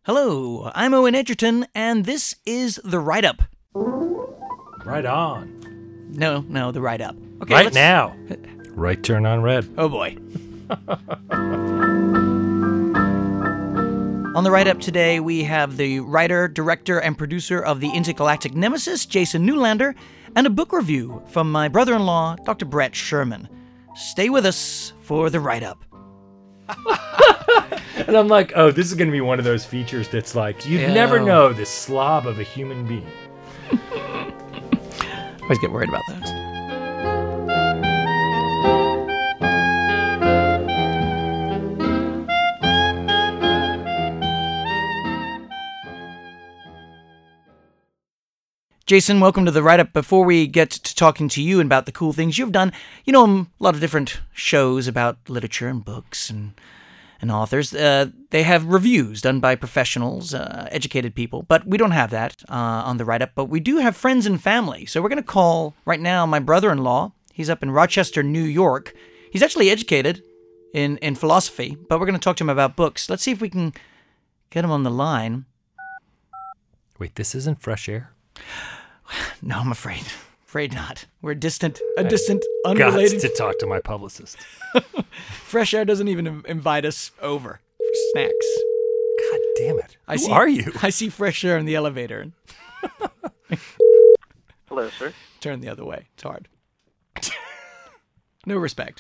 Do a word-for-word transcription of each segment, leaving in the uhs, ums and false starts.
Hello, I'm Owen Edgerton, and this is The Write-Up. Right on. No, no, The Write-Up. Okay, right let's... now. Right turn on red. Oh, boy. On The Write-Up today, we have the writer, director, and producer of The Intergalactic Nemesis, Jason Newlander, and a book review from my brother-in-law, Doctor Brett Sherman. Stay with us for The Write-Up. And I'm like, oh, this is going to be one of those features that's like, you'd Yeah. never know the slob of a human being. Always get worried about those. Jason, welcome to The Write-Up. Before we get to talking to you about the cool things you've done, you know, a lot of different shows about literature and books and and authors. Uh, they have reviews done by professionals, uh, educated people, but we don't have that uh, on The Write-Up. But we do have friends and family. So we're going to call right now my brother-in-law. He's up in Rochester, New York. He's actually educated in, in philosophy, but we're going to talk to him about books. Let's see if we can get him on the line. Wait, this isn't Fresh Air? No, I'm afraid. Afraid not. We're distant, a distant, unrelated. Got to talk to my publicist. Fresh Air doesn't even invite us over for snacks. God damn it. I Who see, are you? I see Fresh Air in the elevator. Hello, sir. Turn the other way. It's hard. No respect.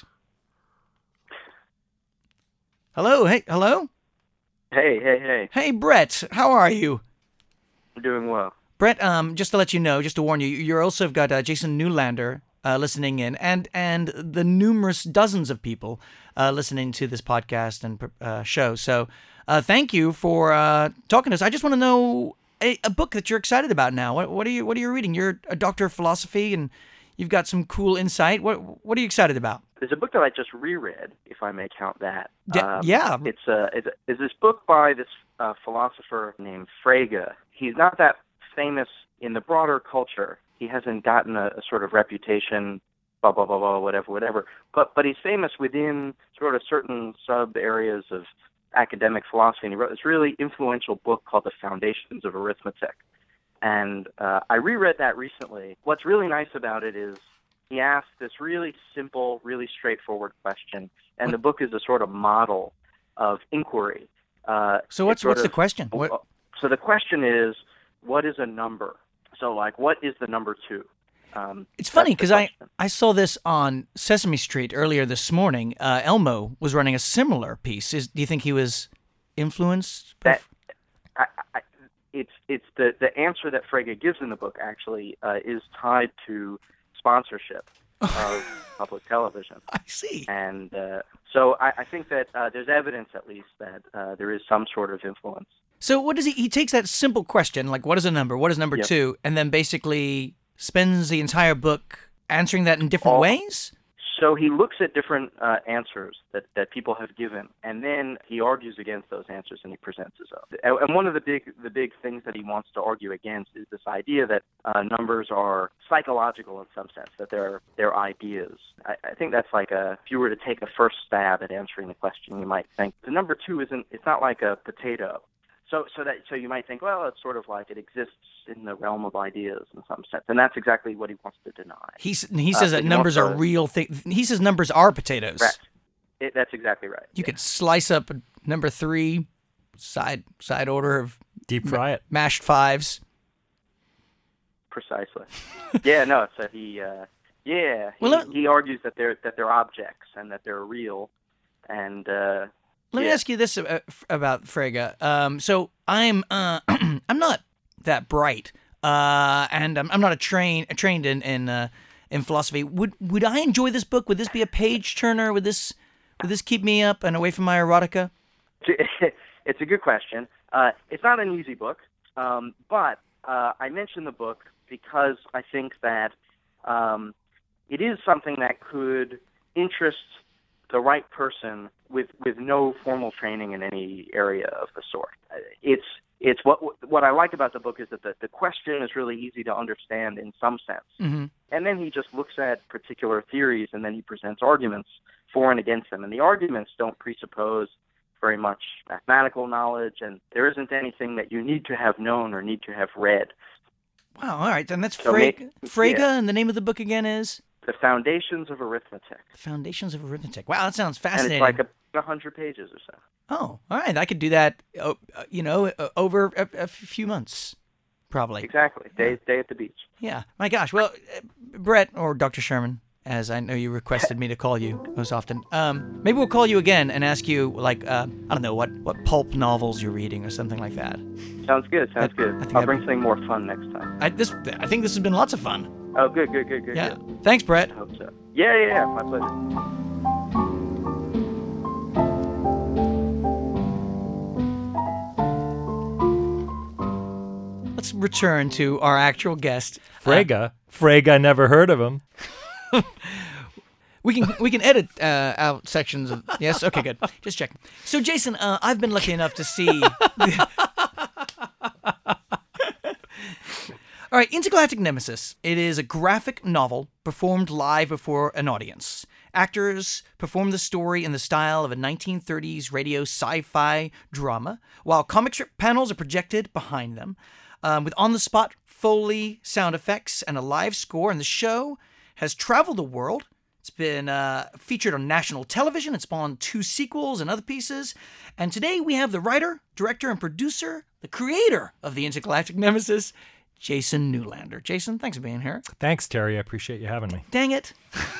Hello? Hey, hello? Hey, hey, hey. Hey, Brett. How are you? I'm doing well. Brett, um, just to let you know, just to warn you, you're also got uh, Jason Newlander uh, listening in, and and the numerous dozens of people uh, listening to this podcast and uh, show. So, uh, thank you for uh, talking to us. I just want to know a, a book that you're excited about now. What, what are you What are you reading? You're a doctor of philosophy, and you've got some cool insight. What What are you excited about? There's a book that I just reread, if I may count that. D- Um, yeah. It's a it's, a, it's this book by this uh, philosopher named Frege. He's not that famous in the broader culture. He hasn't gotten a, a sort of reputation, blah, blah, blah, blah, whatever, whatever. But but he's famous within sort of certain sub-areas of academic philosophy. And he wrote this really influential book called The Foundations of Arithmetic. And uh, I reread that recently. What's really nice about it is he asked this really simple, really straightforward question. And the book is a sort of model of inquiry. Uh, So what's it's sort what's the of- question? What? So the question is, what is a number? So, like, what is the number two? Um, It's funny that's the because I, question. I saw this on Sesame Street earlier this morning. Uh, Elmo was running a similar piece. Is, do you think he was influenced? by- That, I, I, it's it's the, the answer that Frege gives in the book actually uh, is tied to sponsorship of public television. I see. And uh, so I, I think that uh, there's evidence, at least, that uh, there is some sort of influence. So what does he? He takes that simple question, like what is a number? What is number Yep. two? And then basically spends the entire book answering that in different All- ways. So he looks at different uh, answers that, that people have given, and then he argues against those answers and he presents his own. And and one of the big the big things that he wants to argue against is this idea that uh, numbers are psychological in some sense, that they're they're ideas. I, I think that's like a if you were to take a first stab at answering the question, you might think the number two isn't it's not like a potato. So, so that so you might think, well, it's sort of like it exists in the realm of ideas in some sense, and that's exactly what he wants to deny. He s- he says Uh, that he numbers wants are to- real things. He says numbers are potatoes. Correct. It, that's exactly right. You Yeah. could slice up a number three, side side order of Deep fry it. mashed fives. Precisely. yeah. No. So he. Uh, yeah. He, Well, let- he argues that they're that they're objects and that they're real, and uh, Let me Yeah. ask you this uh, f- about Frege. Um, so I'm uh, I'm not that bright, uh, and I'm, I'm not a train trained in in uh, in philosophy. Would would I enjoy this book? Would this be a page turner? Would this would this keep me up and away from my erotica? it's a good question. Uh, it's not an easy book, um, but uh, I mention the book because I think that um, it is something that could interest the right person with with no formal training in any area of the sort. It's it's what what I like about the book is that the, the question is really easy to understand in some sense, Mm-hmm. and then he just looks at particular theories and then he presents arguments for and against them. And the arguments don't presuppose very much mathematical knowledge, and there isn't anything that you need to have known or need to have read. Wow, all right. Then that's So Frege, may- Frege yeah. and the name of the book again is? The Foundations of Arithmetic. The Foundations of Arithmetic. Wow, that sounds And fascinating. it's like a, a hundred pages or so. Oh, all right. I could do that, uh, uh, you know, uh, over a, a few months, probably. Exactly. Day, day at the beach. Yeah. My gosh. Well, uh, Brett or Doctor Sherman, as I know you requested me to call you most often, um, maybe we'll call you again and ask you, like, uh, I don't know, what, what pulp novels you're reading or something like that. Sounds good. Sounds I- good. I think I'll I'd- bring something more fun next time. I, this, I think this has been lots of fun. Oh, good, good, good, good, Yeah. good. Thanks, Brett. I hope so. Yeah, yeah, yeah. My pleasure. Let's return to our actual guest. Uh, Frege. Frege, never heard of him. We can we can edit uh, out sections of yes. Okay, good. Just checking. So, Jason, uh, I've been lucky enough to see. All right, Intergalactic Nemesis. It is a graphic novel performed live before an audience. Actors perform the story in the style of a nineteen thirties radio sci-fi drama, while comic strip panels are projected behind them, um, with on-the-spot Foley sound effects and a live score. And the show has traveled the world. It's been uh, featured on national television. It's spawned two sequels and other pieces. And today we have the writer, director, and producer, the creator of the Intergalactic Nemesis, Jason Newlander. Jason, thanks for being here. Thanks, Terry. I appreciate you having me. Dang it.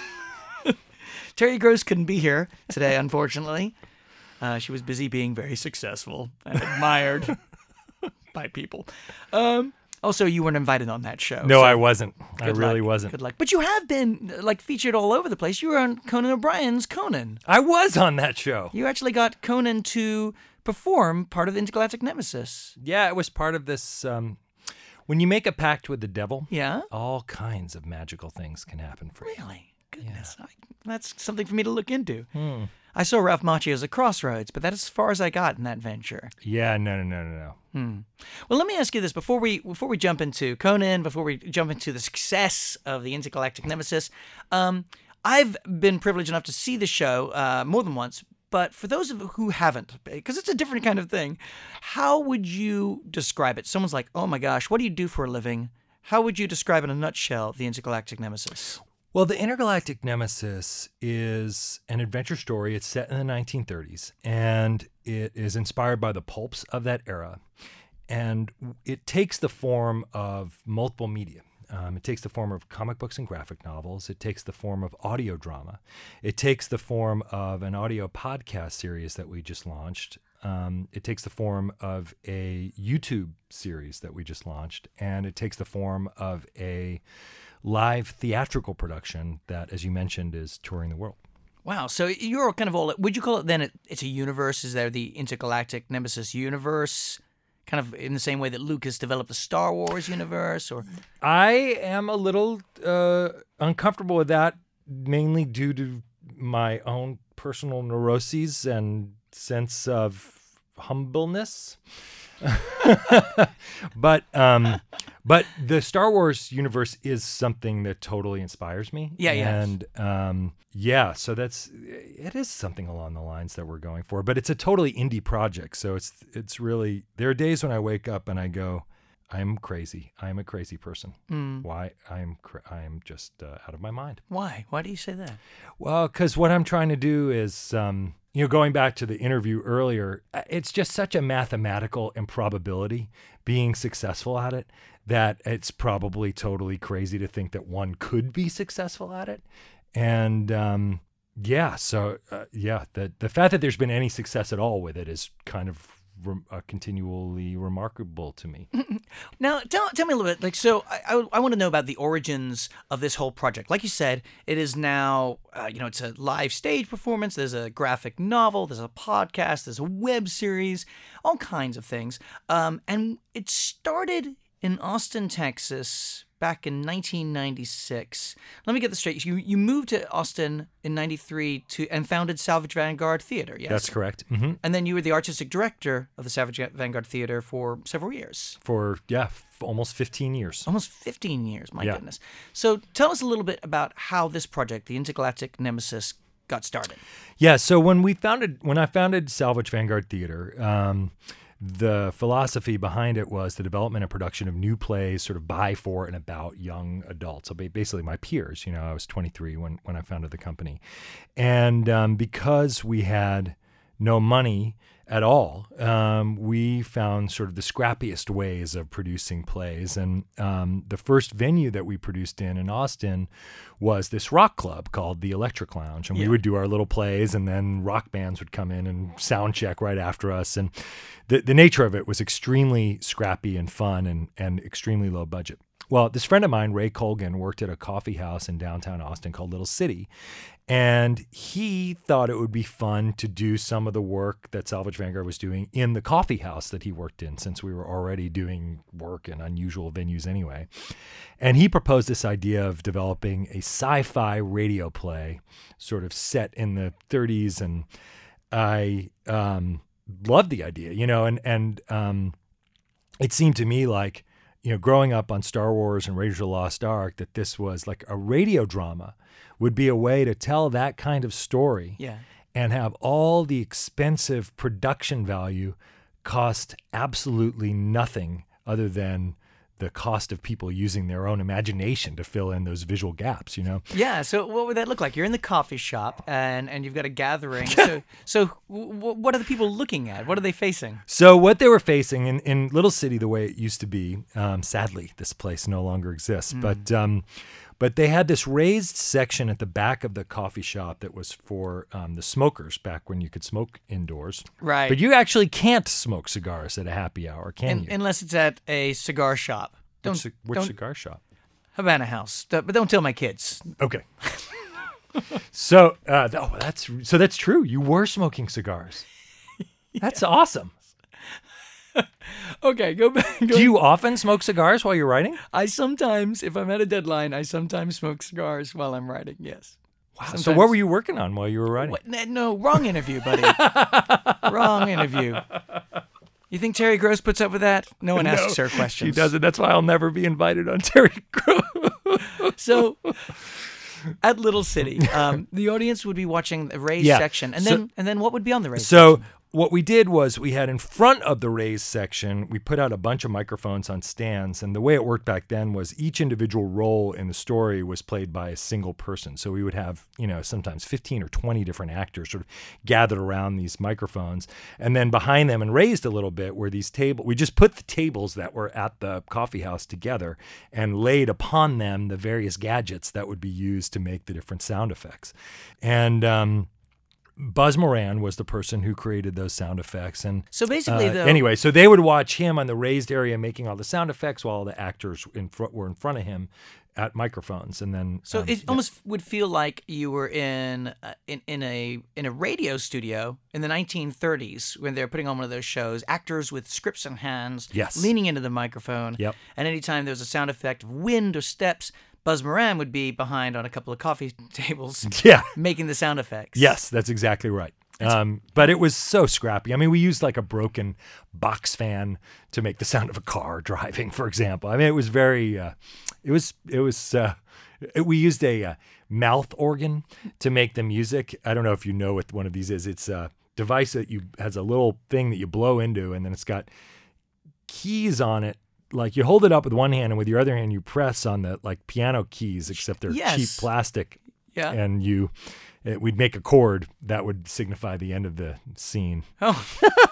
Terry Gross couldn't be here today, unfortunately. Uh, she was busy being very successful and admired by people. Um, also, you weren't invited on that show. No, so I wasn't. I good really luck. wasn't. Good luck. But you have been uh, like featured all over the place. You were on Conan O'Brien's Conan. I was on that show. You actually got Conan to perform part of the Intergalactic Nemesis. Yeah, it was part of this. Um, when you make a pact with the devil, Yeah? all kinds of magical things can happen for you. Really? Goodness. I, that's something for me to look into. Hmm. I saw Ralph Macchio's A Crossroads, but that's as far as I got in that venture. Yeah, no, no, no, no, no. Well, let me ask you this before we before we jump into Conan, before we jump into the success of the Intergalactic Nemesis. Um, I've been privileged enough to see the show uh, more than once, but for those of who haven't, because it's a different kind of thing, how would you describe it? Someone's like, "Oh my gosh, what do you do for a living?" How would you describe in a nutshell the Intergalactic Nemesis? Well, the Intergalactic Nemesis is an adventure story. It's set in the nineteen thirties, and it is inspired by the pulps of that era. And it takes the form of multiple media. Um, it takes the form of comic books and graphic novels. It takes the form of audio drama. It takes the form of an audio podcast series that we just launched. Um, it takes the form of a YouTube series that we just launched. And it takes the form of a live theatrical production that, as you mentioned, is touring the world. Wow, so you're kind of all, would you call it then, it, it's a universe? Is there the Intergalactic Nemesis universe? Kind of in the same way that Lucas developed the Star Wars universe? Or I am a little uh, uncomfortable with that, mainly due to my own personal neuroses and sense of humbleness. but um, but the Star Wars universe is something that totally inspires me. Yeah, yeah. And um, yeah, so that's it is something along the lines that we're going for. But it's a totally indie project, so it's it's really there are days when I wake up and I go, I'm crazy. I'm a crazy person. Mm. Why? I'm cra- I'm just uh, out of my mind. why? Why do you say that? Well, because what I'm trying to do is, um, you know, going back to the interview earlier, uh, it's just such a mathematical improbability being successful at it that it's probably totally crazy to think that one could be successful at it. And um, yeah, so uh, yeah, the the fact that there's been any success at all with it is kind of Rem- uh, continually remarkable to me. Now, tell, tell me a little bit. Like, so I, I, I want to know about the origins of this whole project. Like you said, it is now, uh, you know, it's a live stage performance. There's a graphic novel. There's a podcast. There's a web series. All kinds of things. Um, and it started in Austin, Texas, back in nineteen ninety-six. Let me get this straight. You you moved to Austin in ninety-three to and founded Salvage Vanguard Theater. Yes, That's correct. Mm-hmm. And then you were the artistic director of the Savage Vanguard Theater for several years. For, yeah, f- almost fifteen years. Almost fifteen years, my Yeah. goodness. So tell us a little bit about how this project, the Intergalactic Nemesis, got started. Yeah, so when we founded, when I founded Salvage Vanguard Theater, um, the philosophy behind it was the development and production of new plays sort of by, for, and about young adults. So ba- basically my peers. You know, I was twenty-three when, when I founded the company. And um, because we had no money at all, um, we found sort of the scrappiest ways of producing plays. And um, the first venue that we produced in in Austin was this rock club called the Electric Lounge. And Yeah. we would do our little plays, and then rock bands would come in and sound check right after us. And the, the nature of it was extremely scrappy and fun and, and extremely low budget. Well, this friend of mine, Ray Colgan, worked at a coffee house in downtown Austin called Little City. And he thought it would be fun to do some of the work that Salvage Vanguard was doing in the coffee house that he worked in, since we were already doing work in unusual venues anyway. And he proposed this idea of developing a sci-fi radio play sort of set in the thirties. And I um, loved the idea, you know, and, and um, it seemed to me like, you know, growing up on Star Wars and Raiders of the Lost Ark, that this was like a radio drama would be a way to tell that kind of story Yeah. and have all the expensive production value cost absolutely nothing other than the cost of people using their own imagination to fill in those visual gaps, you know? Yeah, so what would that look like? You're in the coffee shop, and, and you've got a gathering. so so w- w- what are the people looking at? What are they facing? So what they were facing in, in Little City, the way it used to be, um, sadly, this place no longer exists, Mm. but um, but they had this raised section at the back of the coffee shop that was for um, the smokers back when you could smoke indoors. Right. But you actually can't smoke cigars at a happy hour, can Un- you? unless it's at a cigar shop. Don't, which, ci- which don't cigar shop? Havana House. Th- But don't tell my kids. Okay. so uh, th- oh, that's so that's true. You were smoking cigars. That's awesome. Okay, go back. Go Do you often smoke cigars while you're writing? I sometimes, if I'm at a deadline, I sometimes smoke cigars while I'm writing. Yes. Wow. So Sometimes. what were you working on while you were writing? What? N- No, wrong interview, buddy. Wrong interview. You think Terry Gross puts up with that? No one asks her questions. She doesn't. That's why I'll never be invited on Terry Gross. So, at Little City, um, the audience would be watching the raised Yeah. section, and So- then and then what would be on the raised So section? what we did was we had in front of the raised section, we put out a bunch of microphones on stands. And the way it worked back then was each individual role in the story was played by a single person. So we would have, you know, sometimes fifteen or twenty different actors sort of gathered around these microphones. And then behind them and raised a little bit were these tables. We just put the tables that were at the coffee house together and laid upon them the various gadgets that would be used to make the different sound effects. And, um, Buzz Moran was the person who created those sound effects. And So basically, uh, though, anyway, so they would watch him on the raised area making all the sound effects while the actors in front were in front of him at microphones. And then so um, it yeah. almost would feel like you were in uh, in in a in a radio studio in the nineteen thirties when they're putting on one of those shows. Actors with scripts in hands, Yes. leaning into the microphone. Yep. And anytime there was a sound effect of wind or steps, Buzz Moran would be behind on a couple of coffee tables, Yeah. making the sound effects. Yes, that's exactly right. Um, but it was so scrappy. I mean, we used like a broken box fan to make the sound of a car driving, for example. I mean, it was very, uh, it was, it was, uh, it, we used a uh, mouth organ to make the music. I don't know if you know what one of these is. It's a device that you has a little thing that you blow into, and then it's got keys on it. Like you hold it up with one hand, and with your other hand you press on the like piano keys, except they're Yes. cheap plastic. Yeah. And you, it, we'd make a chord that would signify the end of the scene. Oh,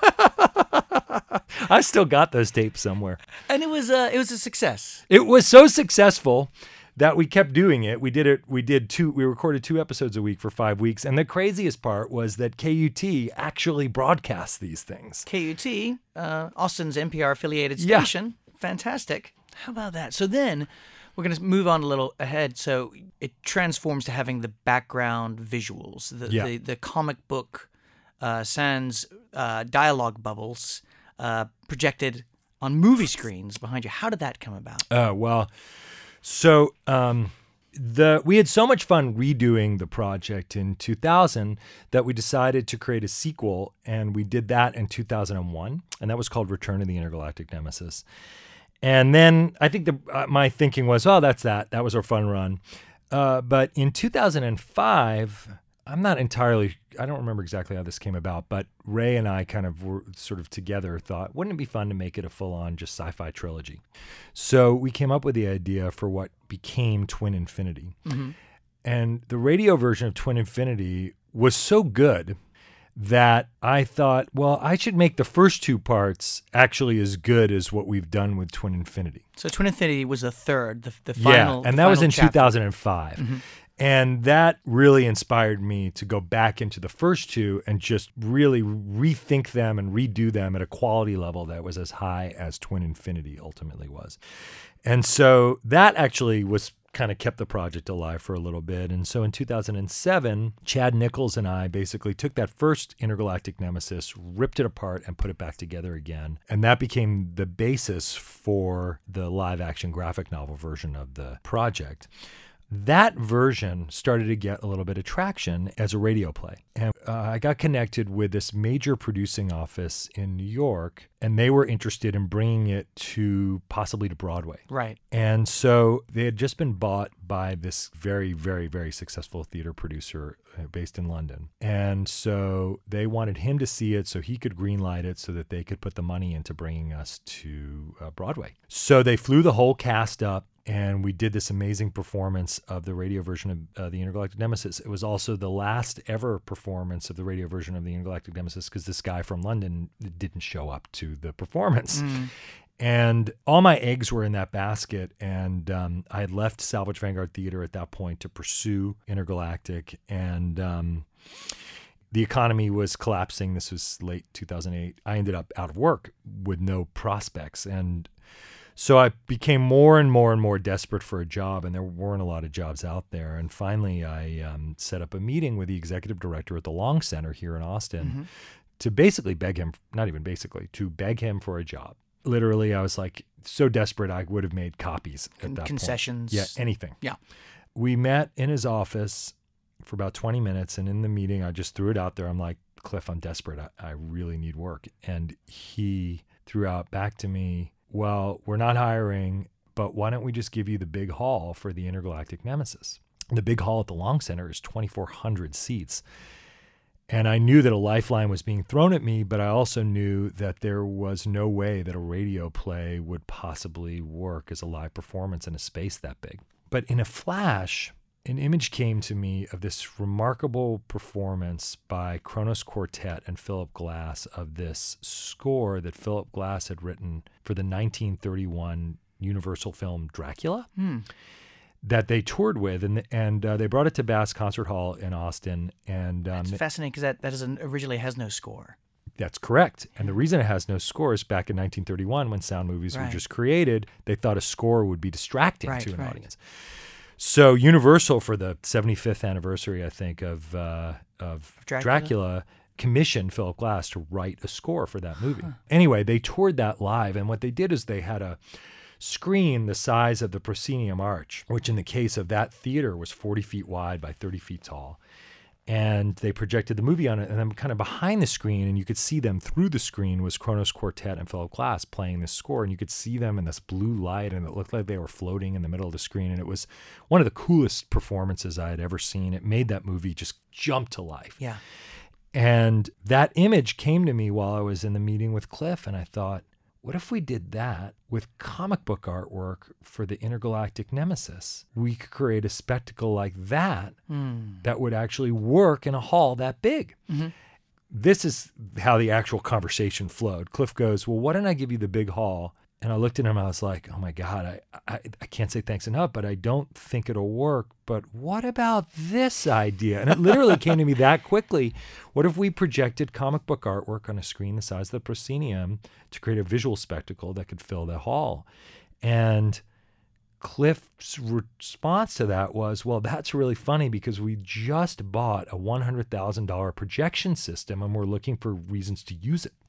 I still got those tapes somewhere. and it was uh, it was a success. It was so successful that we kept doing it. We did it. We did two. We recorded two episodes a week for five weeks. And the craziest part was that K U T actually broadcast these things. K U T, uh, Austin's N P R affiliated Yeah. station. Fantastic. How about that? So then we're going to move on a little ahead. So it transforms to having the background visuals, the Yeah. the, the comic book uh, sans uh, dialogue bubbles uh, projected on movie screens behind you. How did that come about? Oh, well, so um, the we had so much fun redoing the project in two thousand that we decided to create a sequel, and we did that in two thousand one, and that was called Return of the Intergalactic Nemesis. And then I think the uh, my thinking was, oh, that's that. That was our fun run. Uh, but in two thousand five, I'm not entirely, I don't remember exactly how this came about, but Ray and I kind of were sort of together thought, wouldn't it be fun to make it a full-on just sci-fi trilogy? So we came up with the idea for what became Twin Infinity. Mm-hmm. And the radio version of Twin Infinity was so good that I thought, well, I should make the first two parts actually as good as what we've done with Twin Infinity. So Twin Infinity was the third, the, the final. Yeah, and the that was in chapter. two thousand five. Mm-hmm. And that really inspired me to go back into the first two and just really rethink them and redo them at a quality level that was as high as Twin Infinity ultimately was. And so that actually was kind of kept the project alive for a little bit. And so in two thousand seven, Chad Nichols and I basically took that first Intergalactic Nemesis, ripped it apart, and put it back together again. And that became the basis for the live-action graphic novel version of the project. That version started to get a little bit of traction as a radio play. And uh, I got connected with this major producing office in New York, and they were interested in bringing it to possibly to Broadway. Right. And so they had just been bought by this very, very, very successful theater producer uh, based in London. And so they wanted him to see it so he could greenlight it so that they could put the money into bringing us to uh, Broadway. So they flew the whole cast up. And we did this amazing performance of the radio version of uh, the Intergalactic Nemesis. It was also the last ever performance of the radio version of the Intergalactic Nemesis because this guy from London didn't show up to the performance. Mm. And all my eggs were in that basket. And um, I had left Salvage Vanguard Theater at that point to pursue Intergalactic. And um, the economy was collapsing. This was late two thousand eight. I ended up out of work with no prospects. And so I became more and more and more desperate for a job, and there weren't a lot of jobs out there. And finally, I um, set up a meeting with the executive director at the Long Center here in Austin mm-hmm. to basically beg him, not even basically, to beg him for a job. Literally, I was like so desperate I would have made copies at Con- that concessions. point. Yeah, anything. Yeah. We met in his office for about twenty minutes, and in the meeting, I just threw it out there. I'm like, Cliff, I'm desperate. I, I really need work. And he threw out back to me, well, we're not hiring, but why don't we just give you the big hall for the Intergalactic Nemesis? The big hall at the Long Center is twenty-four hundred seats. And I knew that a lifeline was being thrown at me, but I also knew that there was no way that a radio play would possibly work as a live performance in a space that big. But in a flash, an image came to me of this remarkable performance by Kronos Quartet and Philip Glass of this score that Philip Glass had written for the nineteen thirty-one Universal film Dracula hmm. that they toured with. And and uh, they brought it to Bass Concert Hall in Austin. And um, It's fascinating because that, that is an, originally has no score. That's correct. And the reason it has no score is back in nineteen thirty-one when sound movies right. were just created, they thought a score would be distracting right, to an right. audience. So Universal, for the seventy-fifth anniversary, I think, of uh, of Dracula? Dracula, commissioned Philip Glass to write a score for that movie. Huh. Anyway, they toured that live, and what they did is they had a screen the size of the proscenium arch, which in the case of that theater was forty feet wide by thirty feet tall. And they projected the movie on it, and then kind of behind the screen, and you could see them through the screen, was Kronos Quartet and Philip Glass playing this score, and you could see them in this blue light, and it looked like they were floating in the middle of the screen, and it was one of the coolest performances I had ever seen. It made that movie just jump to life. Yeah. And that image came to me while I was in the meeting with Cliff, and I thought, what if we did that with comic book artwork for the Intergalactic Nemesis? We could create a spectacle like that mm. that would actually work in a hall that big. Mm-hmm. This is how the actual conversation flowed. Cliff goes, well, why don't I give you the big hall? And I looked at him, I was like, oh my God, I, I, I can't say thanks enough, but I don't think it'll work. But what about this idea? And it literally came to me that quickly. What if we projected comic book artwork on a screen the size of the proscenium to create a visual spectacle that could fill the hall? And Cliff's response to that was, well, that's really funny because we just bought a one hundred thousand dollars projection system and we're looking for reasons to use it.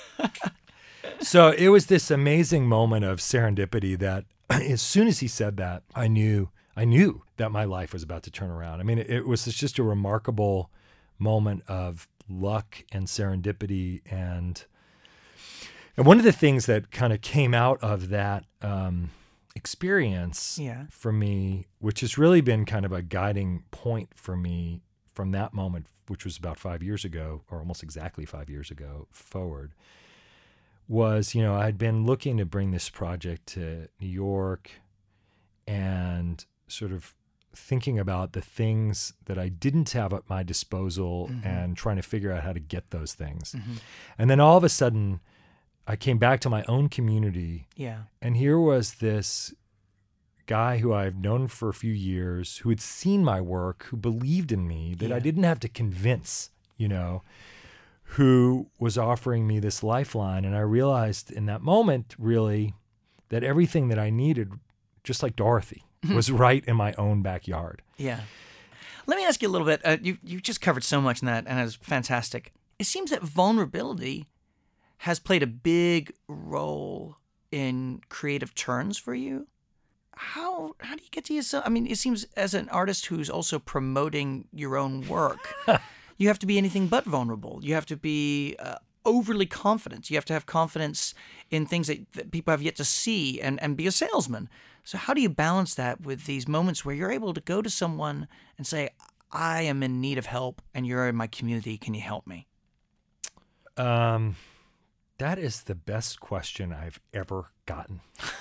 So it was this amazing moment of serendipity that as soon as he said that, I knew I knew that my life was about to turn around. I mean, it, it was just a remarkable moment of luck and serendipity. And and one of the things that kind of came out of that um, experience yeah. for me, which has really been kind of a guiding point for me from that moment, which was about five years ago, or almost exactly five years ago, forward, was, you know, I'd been looking to bring this project to New York and sort of thinking about the things that I didn't have at my disposal mm-hmm. and trying to figure out how to get those things. Mm-hmm. And then all of a sudden, I came back to my own community. Yeah. And here was this guy who I've known for a few years, who had seen my work, who believed in me, that yeah. I didn't have to convince, you know, who was offering me this lifeline. And I realized in that moment, really, that everything that I needed, just like Dorothy, was right in my own backyard. Yeah. Let me ask you a little bit. Uh, you you just covered so much in that, and it was fantastic. It seems that vulnerability has played a big role in creative turns for you. How how do you get to yourself? I mean, it seems as an artist who's also promoting your own work, you have to be anything but vulnerable. You have to be uh, overly confident. You have to have confidence in things that, that people have yet to see, and, and be a salesman. So how do you balance that with these moments where you're able to go to someone and say, I am in need of help and you're in my community, can you help me? Um, that is the best question I've ever gotten.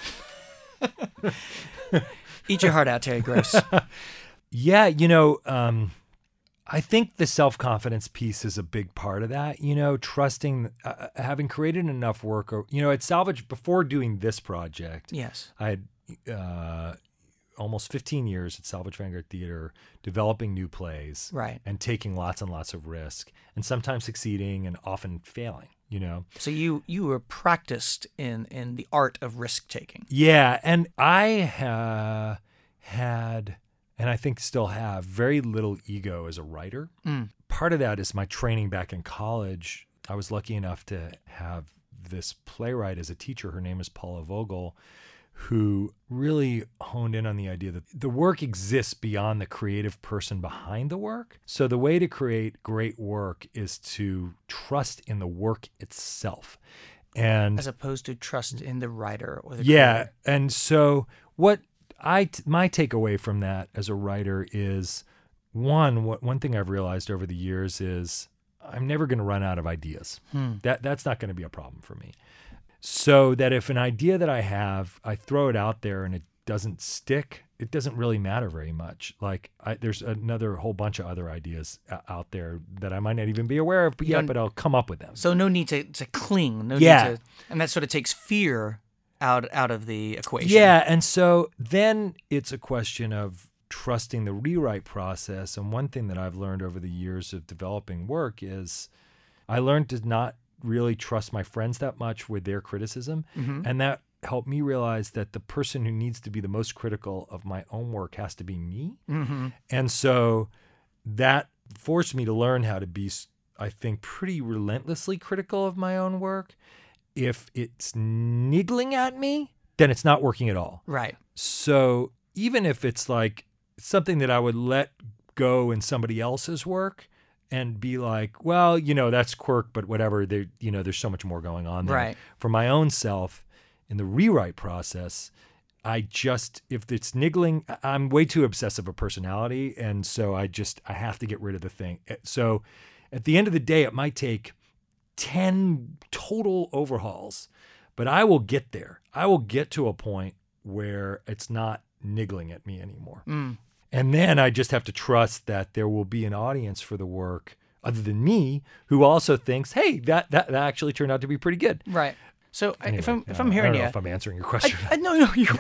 Eat your heart out, Terry Gross. Yeah, you know, um, I think the self-confidence piece is a big part of that, you know, trusting, uh, having created enough work, or, you know, at Salvage, before doing this project, yes, I had uh, almost fifteen years at Salvage Vanguard Theater developing new plays, right, and taking lots and lots of risk, and sometimes succeeding and often failing, you know. So you you were practiced in, in the art of risk-taking. Yeah, and I uh, had... and I think still have, very little ego as a writer. Mm. Part of that is my training back in college. I was lucky enough to have this playwright as a teacher. Her name is Paula Vogel, who really honed in on the idea that the work exists beyond the creative person behind the work. So the way to create great work is to trust in the work itself. And as opposed to trust in the writer or the yeah, creator. And so what I my takeaway from that as a writer is, one, what one thing I've realized over the years is I'm never going to run out of ideas. Hmm. That that's not going to be a problem for me. So that if an idea that I have, I throw it out there and it doesn't stick, it doesn't really matter very much. Like I, there's another whole bunch of other ideas out there that I might not even be aware of yet, but I'll come up with them. So no need to, to cling. No yeah. need to, and that sort of takes fear out out of the equation. Yeah, and so then it's a question of trusting the rewrite process. And one thing that I've learned over the years of developing work is I learned to not really trust my friends that much with their criticism. Mm-hmm. And that helped me realize that the person who needs to be the most critical of my own work has to be me. Mm-hmm. And so that forced me to learn how to be, I think, pretty relentlessly critical of my own work. If it's niggling at me, then it's not working at all. Right. So even if it's like something that I would let go in somebody else's work and be like, well, you know, that's quirk, but whatever, there, you know, there's so much more going on there. Right. For my own self, in the rewrite process, I just, if it's niggling, I'm way too obsessive a personality. And so I just, I have to get rid of the thing. So at the end of the day, it might take ten total overhauls, but I will get there. I will get to a point where it's not niggling at me anymore. Mm. And then I just have to trust that there will be an audience for the work other than me who also thinks, hey, that that, that actually turned out to be pretty good. Right. So anyway, if I'm if uh, I'm hearing I don't know you, if I'm answering your question. I, I, no, no, you.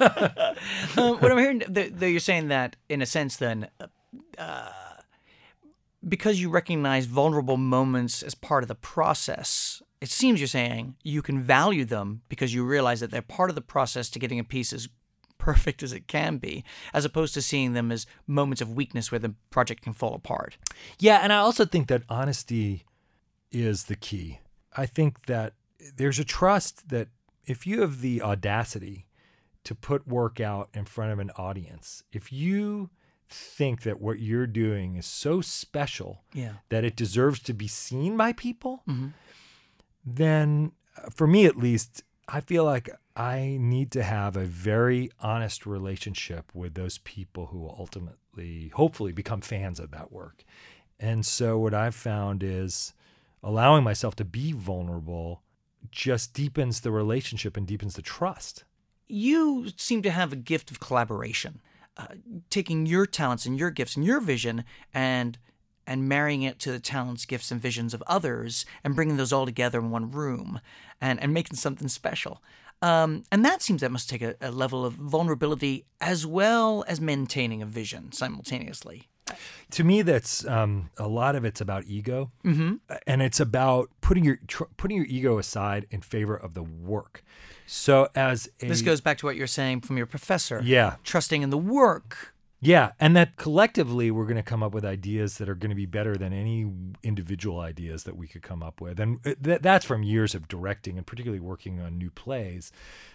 um, what I'm hearing, that you're saying that in a sense, then, uh, because you recognize vulnerable moments as part of the process, it seems you're saying you can value them because you realize that they're part of the process to getting a piece as perfect as it can be, as opposed to seeing them as moments of weakness where the project can fall apart. Yeah, and I also think that honesty is the key. I think that there's a trust that if you have the audacity to put work out in front of an audience, if you think that what you're doing is so special yeah. that it deserves to be seen by people, mm-hmm. then for me at least, I feel like I need to have a very honest relationship with those people who will ultimately ultimately, hopefully, become fans of that work. And so what I've found is allowing myself to be vulnerable just deepens the relationship and deepens the trust. You seem to have a gift of collaboration, uh, taking your talents and your gifts and your vision and and marrying it to the talents, gifts, and visions of others and bringing those all together in one room and, and making something special. Um, and that seems that must take a, a level of vulnerability as well as maintaining a vision simultaneously. To me, that's um, a lot of it's about ego, Mm-hmm. and it's about putting your tr- putting your ego aside in favor of the work. So as a, This goes back to what you're saying from your professor. yeah, Trusting in the work. yeah, and that collectively we're going to come up with ideas that are going to be better than any individual ideas that we could come up with, and th- that's from years of directing and particularly working on new plays.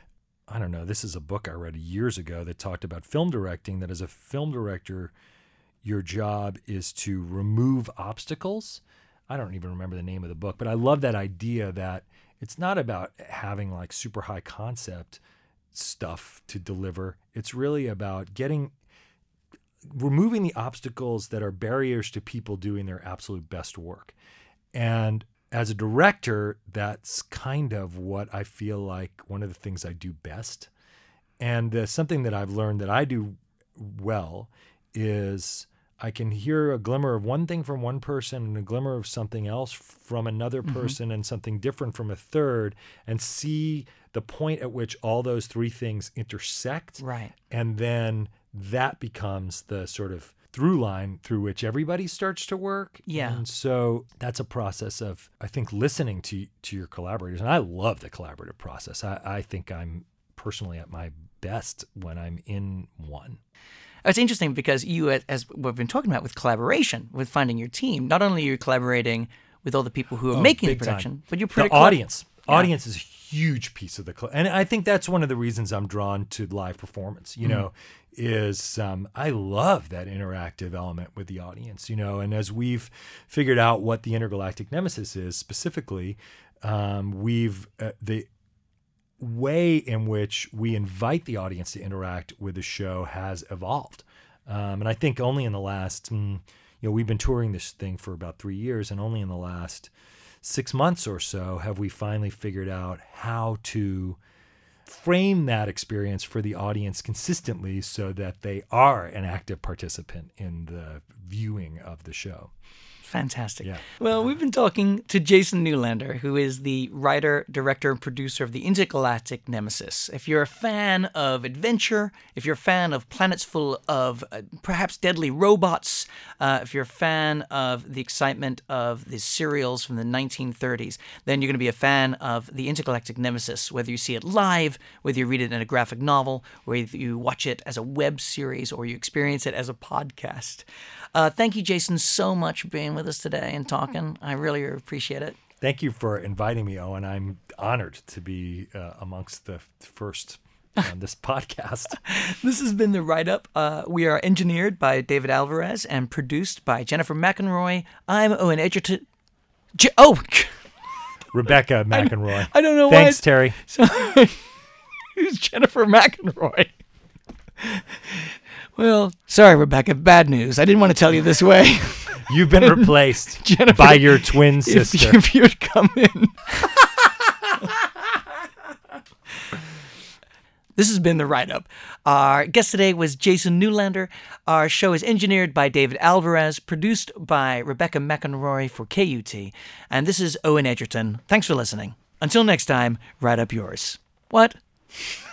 I don't know. This is a book I read years ago that talked about film directing. That as a film director, your job is to remove obstacles. I don't even remember the name of the book, but I love that idea that it's not about having like super high concept stuff to deliver. It's really about getting, removing the obstacles that are barriers to people doing their absolute best work. And as a director, that's kind of what I feel like one of the things I do best. And uh, something that I've learned that I do well is I can hear a glimmer of one thing from one person and a glimmer of something else from another person mm-hmm. and something different from a third, and see the point at which all those three things intersect. Right. And then that becomes the sort of through line through which everybody starts to work. Yeah. And so that's a process of, I think, listening to to your collaborators. And I love the collaborative process. I, I think I'm personally at my best when I'm in one. It's interesting because you, as we've been talking about with collaboration, with finding your team, not only are you collaborating with all the people who are oh, making the time. production, but you're the pretty audience. Yeah. Audience is a huge piece of the, cl- and I think that's one of the reasons I'm drawn to live performance. You mm-hmm. know, is um, I love that interactive element with the audience. You know, and as we've figured out what the Intergalactic Nemesis is specifically, um, we've uh, the way in which we invite the audience to interact with the show has evolved. Um, and I think only in the last, mm, you know, we've been touring this thing for about three years, and only in the last six months or so have we finally figured out how to frame that experience for the audience consistently so that they are an active participant in the viewing of the show. Fantastic. Yeah. Well, we've been talking to Jason Newlander, who is the writer, director, and producer of the Intergalactic Nemesis. If you're a fan of adventure, if you're a fan of planets full of uh, perhaps deadly robots, uh, if you're a fan of the excitement of the serials from the nineteen thirties, then you're going to be a fan of the Intergalactic Nemesis, whether you see it live, whether you read it in a graphic novel, whether you watch it as a web series, or you experience it as a podcast. Uh, thank you, Jason, so much for being with us today and talking. I really appreciate it. Thank you for inviting me, Owen. I'm honored to be uh, amongst the first on this podcast. This has been The Write-Up. Uh, we are engineered by David Alvarez and produced by Jennifer McEnroy. I'm Owen Edgerton. Je- oh! Rebecca McEnroy. I, I don't know Thanks, why. Terry. Sorry. Who's Jennifer McEnroy? Well, sorry, Rebecca. Bad news. I didn't want to tell you this way. You've been replaced Jennifer, by your twin sister. If, if you'd come in. This has been The Write-Up. Our guest today was Jason Newlander. Our show is engineered by David Alvarez, produced by Rebecca McEnroy for K U T. And this is Owen Edgerton. Thanks for listening. Until next time, write up yours. What?